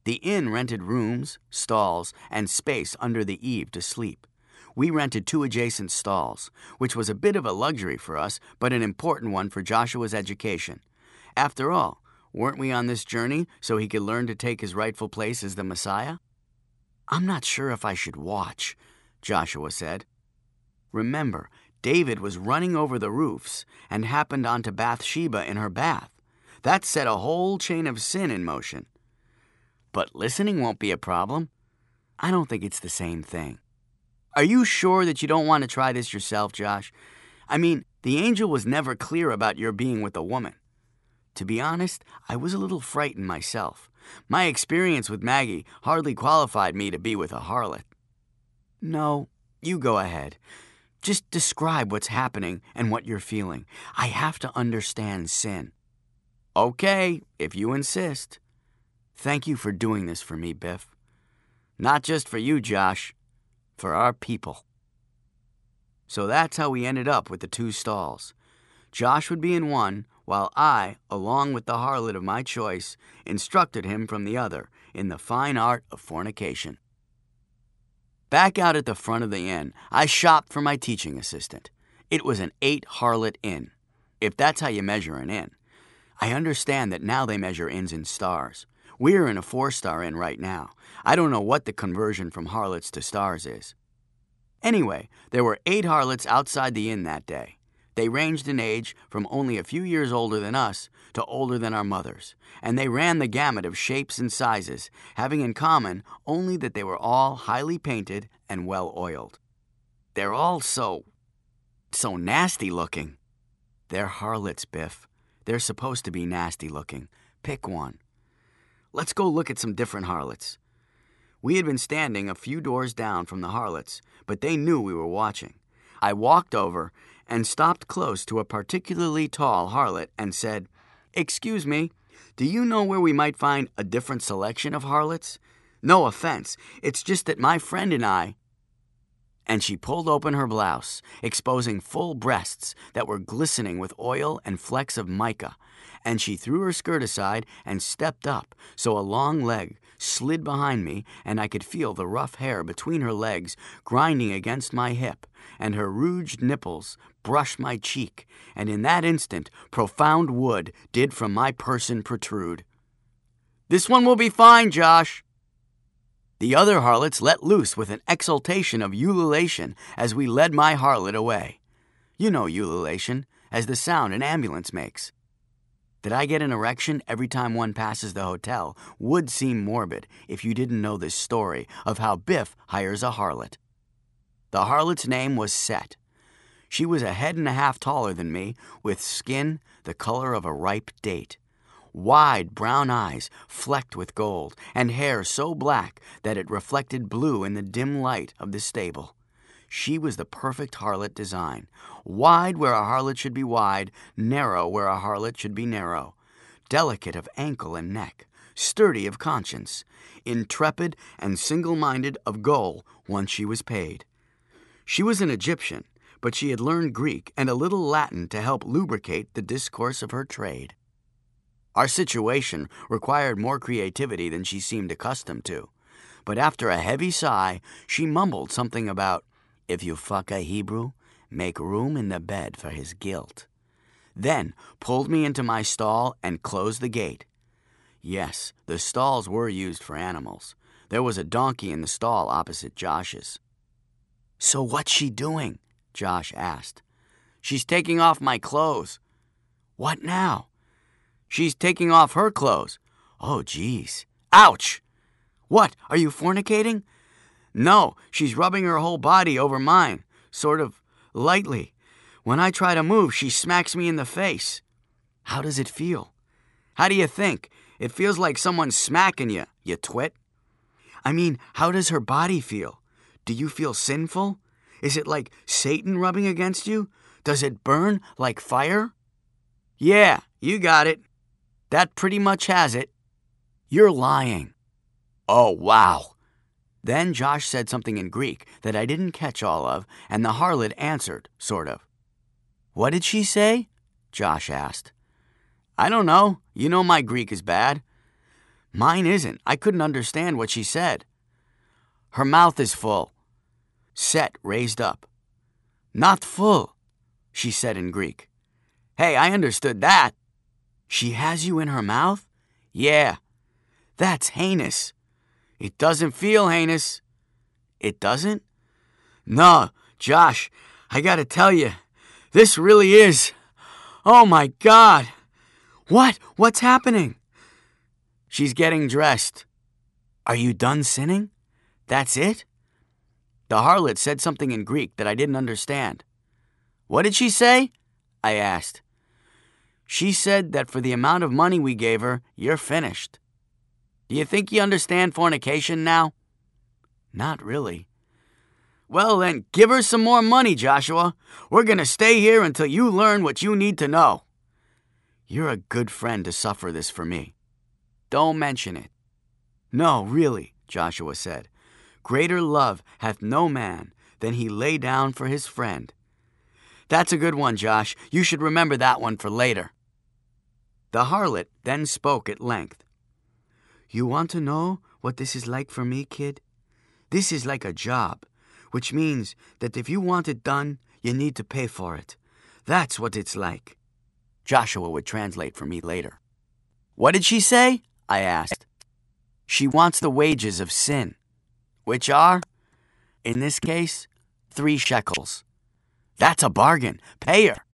The inn rented rooms, stalls, and space under the eave to sleep. We rented 2 adjacent stalls, which was a bit of a luxury for us, but an important one for Joshua's education. After all, weren't we on this journey so he could learn to take his rightful place as the Messiah? "I'm not sure if I should watch," Joshua said. Remember, David was running over the roofs and happened onto Bathsheba in her bath. That set a whole chain of sin in motion. But listening won't be a problem. I don't think it's the same thing. Are you sure that you don't want to try this yourself, Josh? I mean, the angel was never clear about your being with a woman. To be honest, I was a little frightened myself. My experience with Maggie hardly qualified me to be with a harlot. No, you go ahead. Just describe what's happening and what you're feeling. I have to understand sin. Okay, if you insist. Thank you for doing this for me, Biff. Not just for you, Josh. For our people. So that's how we ended up with the 2 stalls. Josh would be in one, while I, along with the harlot of my choice, instructed him from the other in the fine art of fornication. Back out at the front of the inn, I shopped for my teaching assistant. It was an 8-harlot inn, if that's how you measure an inn. I understand that now they measure inns in stars. We're in a 4-star inn right now. I don't know what the conversion from harlots to stars is. Anyway, there were 8 harlots outside the inn that day. They ranged in age from only a few years older than us to older than our mothers, and they ran the gamut of shapes and sizes, having in common only that they were all highly painted and well-oiled. They're all so nasty looking. They're harlots, Biff. They're supposed to be nasty looking. Pick one. Let's go look at some different harlots. We had been standing a few doors down from the harlots, but they knew we were watching. I walked over and stopped close to a particularly tall harlot and said, "Excuse me, do you know where we might find a different selection of harlots? No offense, it's just that my friend and I..." And she pulled open her blouse, exposing full breasts that were glistening with oil and flecks of mica, and she threw her skirt aside and stepped up, so a long leg slid behind me and I could feel the rough hair between her legs grinding against my hip, and her rouged nipples brushed my cheek, and in that instant profound wood did from my person protrude. "This one will be fine, Josh." The other harlots let loose with an exultation of ululation as we led my harlot away. You know ululation, as the sound an ambulance makes. That I get an erection every time one passes the hotel would seem morbid if you didn't know this story of how Biff hires a harlot. The harlot's name was Set. She was a head and a half taller than me, with skin the color of a ripe date. Wide brown eyes flecked with gold, and hair so black that it reflected blue in the dim light of the stable. She was the perfect harlot design, wide where a harlot should be wide, narrow where a harlot should be narrow, delicate of ankle and neck, sturdy of conscience, intrepid and single-minded of goal once she was paid. She was an Egyptian, but she had learned Greek and a little Latin to help lubricate the discourse of her trade. Our situation required more creativity than she seemed accustomed to, but after a heavy sigh, she mumbled something about, "If you fuck a Hebrew, make room in the bed for his guilt." Then pulled me into my stall and closed the gate. Yes, the stalls were used for animals. There was a donkey in the stall opposite Josh's. "So what's she doing?" Josh asked. "She's taking off my clothes." "What now?" "She's taking off her clothes." "Oh, geez. Ouch!" "What, are you fornicating?" "No, she's rubbing her whole body over mine, sort of lightly. When I try to move, she smacks me in the face." "How does it feel?" "How do you think? It feels like someone's smacking you, you twit." "I mean, how does her body feel? Do you feel sinful? Is it like Satan rubbing against you? Does it burn like fire?" "Yeah, you got it. That pretty much has it." "You're lying." "Oh, wow." Then Josh said something in Greek that I didn't catch all of, and the harlot answered, sort of. "What did she say?" Josh asked. "I don't know. You know my Greek is bad." Mine isn't. I couldn't understand what she said. Her mouth is full. Set raised up. Not full, she said in Greek. Hey, I understood that. She has you in her mouth? Yeah. That's heinous. It doesn't feel heinous. It doesn't? No, Josh, I gotta tell you, this really is. Oh my God. What? What's happening? She's getting dressed. Are you done sinning? That's it? The harlot said something in Greek that I didn't understand. What did she say? I asked. She said that for the amount of money we gave her, you're finished. Do you think you understand fornication now? Not really. Well then, give her some more money, Joshua. We're gonna stay here until you learn what you need to know. You're a good friend to suffer this for me. Don't mention it. No, really, Joshua said. Greater love hath no man than he lay down for his friend. That's a good one, Josh. You should remember that one for later. The harlot then spoke at length. You want to know what this is like for me, kid? This is like a job, which means that if you want it done, you need to pay for it. That's what it's like. Joshua would translate for me later. What did she say? I asked. She wants the wages of sin, which are, in this case, 3 shekels. That's a bargain. Pay her.